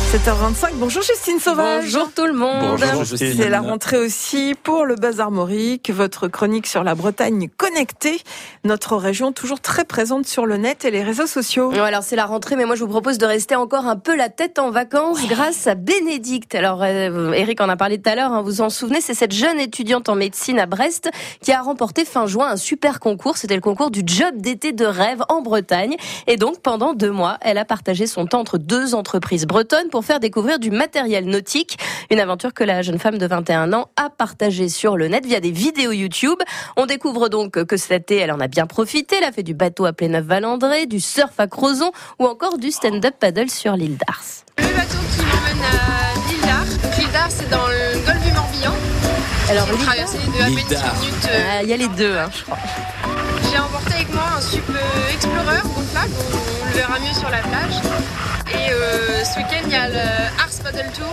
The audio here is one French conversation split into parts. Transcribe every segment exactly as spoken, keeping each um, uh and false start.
sept heures vingt-cinq, bonjour Justine Sauvage. Bonjour tout le monde. Bonjour Justine. C'est la rentrée aussi pour le Buzz Armorique, votre chronique sur la Bretagne connectée, notre région toujours très présente sur le net et les réseaux sociaux. Ouais, alors c'est la rentrée, mais moi je vous propose de rester encore un peu la tête en vacances grâce à Bénédicte. Alors euh, Eric en a parlé tout à l'heure, hein, vous vous en souvenez, c'est cette jeune étudiante en médecine à Brest qui a remporté fin juin un super concours, c'était le concours du job d'été de rêve en Bretagne. Et donc pendant deux mois, elle a partagé son temps entre deux entreprises bretonnes pour faire découvrir du matériel nautique. Une aventure que la jeune femme de vingt et un ans a partagée sur le net via des vidéos YouTube. On découvre donc que cet été, elle en a bien profité. Elle a fait du bateau à Pléneuf-Valandré, du surf à Crozon ou encore du stand-up paddle sur l'île d'Ars. Le bateau qui m'emmène à l'île d'Ars. L'île d'Ars, c'est dans le golfe du Morbihan. Alors, j'ai traversé de à peine dix minutes. Il euh... ah, y a les deux, hein, je crois. J'ai emporté avec moi un Sup Explorer gonflable, on le verra mieux sur la plage. Et euh, ce week-end, il y a le Ars Paddle Tour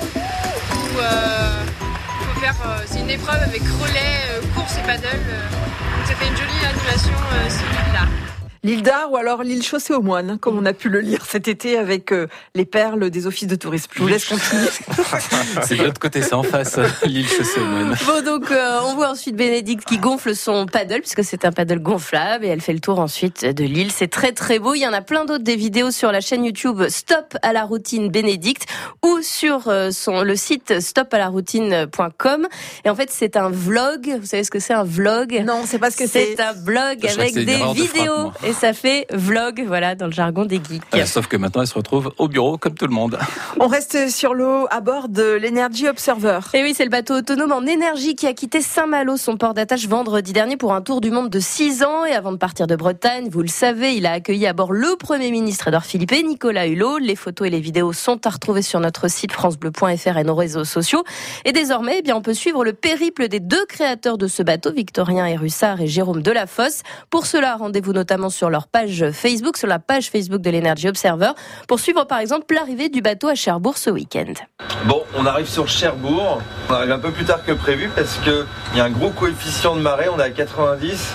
où euh, faut faire, euh, c'est une épreuve avec relais, euh, course et paddle. Euh, donc ça fait une jolie animation euh, sur l'île-là. L'île d'Ars ou alors l'île Chaussée aux Moines, comme on a pu le lire cet été avec euh, les perles des offices de tourisme. Je vous laisse continuer. C'est de l'autre côté, c'est en face, l'île Chaussée aux Moines. Bon, donc euh, on voit ensuite Bénédicte qui gonfle son paddle, puisque c'est un paddle gonflable, et elle fait le tour ensuite de l'île. C'est très très beau. Il y en a plein d'autres des vidéos sur la chaîne YouTube Stop à la routine Bénédicte ou sur euh, son, le site stop à la routine point com. Et en fait, c'est un vlog. Vous savez ce que c'est un vlog ? Non, c'est pas ce que c'est. C'est un vlog avec des vidéos. Et ça fait vlog, voilà, dans le jargon des geeks. Euh, sauf que maintenant, elle se retrouve au bureau comme tout le monde. On reste sur l'eau à bord de l'Energy Observer. Et oui, c'est le bateau autonome en énergie qui a quitté Saint-Malo, son port d'attache, vendredi dernier pour un tour du monde de six ans. Et avant de partir de Bretagne, vous le savez, il a accueilli à bord le Premier ministre Édouard Philippe et Nicolas Hulot. Les photos et les vidéos sont à retrouver sur notre site francebleu point f r et nos réseaux sociaux. Et désormais, eh bien, on peut suivre le périple des deux créateurs de ce bateau, Victorien Hérussard et Jérôme Delafosse. Pour cela, rendez-vous notamment sur leur page Facebook, sur la page Facebook de l'Energy Observer, pour suivre par exemple l'arrivée du bateau à Cherbourg ce week-end. Bon, on arrive sur Cherbourg, on arrive un peu plus tard que prévu parce qu'il y a un gros coefficient de marée, on est à quatre-vingt-dix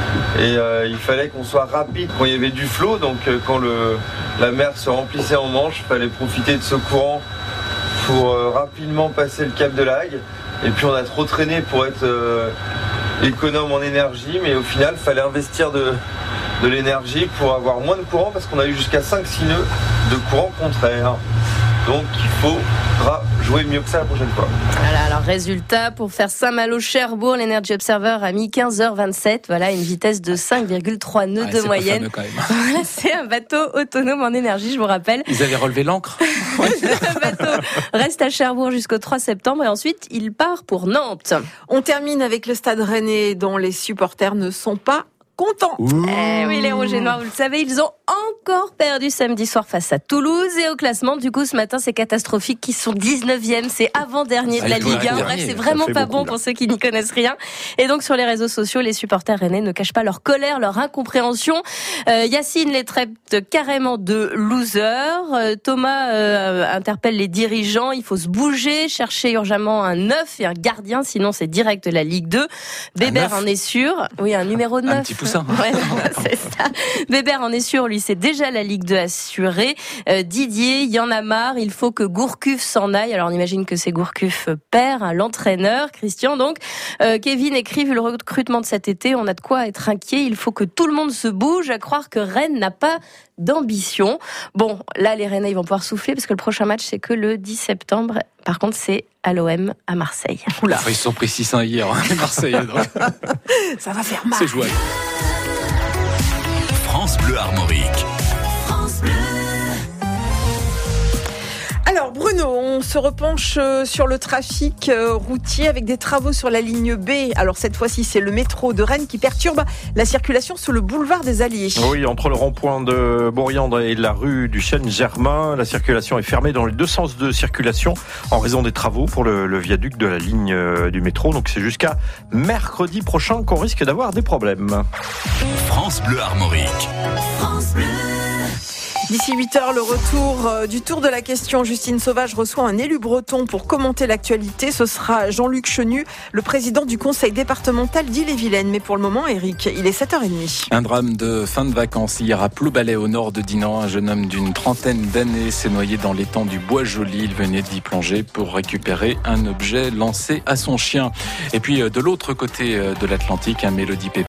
et euh, il fallait qu'on soit rapide quand il y avait du flot, donc euh, quand le, la mer se remplissait en manche, il fallait profiter de ce courant pour euh, rapidement passer le cap de la Hague. Et puis on a trop traîné pour être euh, économe en énergie, mais au final il fallait investir de de l'énergie pour avoir moins de courant parce qu'on a eu jusqu'à cinq six nœuds de courant contraire. Donc il faudra jouer mieux que ça la prochaine fois. Voilà, alors résultat, pour faire Saint-Malo-Cherbourg, l'Energy Observer a mis quinze heures vingt-sept, voilà, une vitesse de cinq virgule trois nœuds ouais, de c'est moyenne. Pas fameux quand même. Voilà, c'est un bateau autonome en énergie, je vous rappelle. Ils avaient relevé l'ancre. Le bateau reste à Cherbourg jusqu'au trois septembre et ensuite il part pour Nantes. On termine avec le Stade Rennais dont les supporters ne sont pas contents. Eh oui, les Rouges et Noirs, vous le savez, ils ont encore perdu samedi soir face à Toulouse. Et au classement, du coup, ce matin, c'est catastrophique. Ils sont dix-neuvième, c'est avant-dernier de la Ligue un. Bref, c'est vraiment pas bon pour ceux qui n'y connaissent rien. Et donc, sur les réseaux sociaux, les supporters rennais ne cachent pas leur colère, leur incompréhension. Euh, Yacine les traite carrément de losers. Euh, Thomas euh, interpelle les dirigeants. Il faut se bouger, chercher urgemment un neuf et un gardien, sinon c'est direct la Ligue deux. Bébert en est sûr. Oui, un numéro neuf. Un petit poussin. Ouais, c'est ça. Bébert en est sûr, lui, c'est déjà la Ligue deux assurée. Euh, Didier, il y en a marre, il faut que Gourcuff s'en aille. Alors on imagine que c'est Gourcuff père, hein, l'entraîneur, Christian. Donc, euh, Kevin écrit, vu le recrutement de cet été, on a de quoi être inquiet. Il faut que tout le monde se bouge, à croire que Rennes n'a pas d'ambition. Bon, là, les Rennais, ils vont pouvoir souffler parce que le prochain match, c'est que le dix septembre. Par contre, c'est à l'O M à Marseille. Oula. Enfin, ils sont pris six un hier, hein, les Marseillais. Donc. Ça va faire mal. C'est jouable. France Bleu Armorique. France Bleu. Alors Bruno, on se repenche sur le trafic routier avec des travaux sur la ligne B. Alors cette fois-ci, c'est le métro de Rennes qui perturbe la circulation sur le boulevard des Alliés. Oui, entre le rond-point de Bourriande et la rue du Chêne-Germain, la circulation est fermée dans les deux sens de circulation en raison des travaux pour le, le viaduc de la ligne du métro. Donc c'est jusqu'à mercredi prochain qu'on risque d'avoir des problèmes. France Bleu Armorique. France Bleu. D'ici huit heures, le retour du tour de la question. Justine Sauvage reçoit un élu breton pour commenter l'actualité. Ce sera Jean-Luc Chenu, le président du conseil départemental d'Ille-et-Vilaine. Mais pour le moment, Eric, il est sept heures trente. Un drame de fin de vacances hier à Ploubalay, au nord de Dinan. Un jeune homme d'une trentaine d'années s'est noyé dans l'étang du Bois Joli. Il venait d'y plonger pour récupérer un objet lancé à son chien. Et puis de l'autre côté de l'Atlantique, un Mélodie Pépin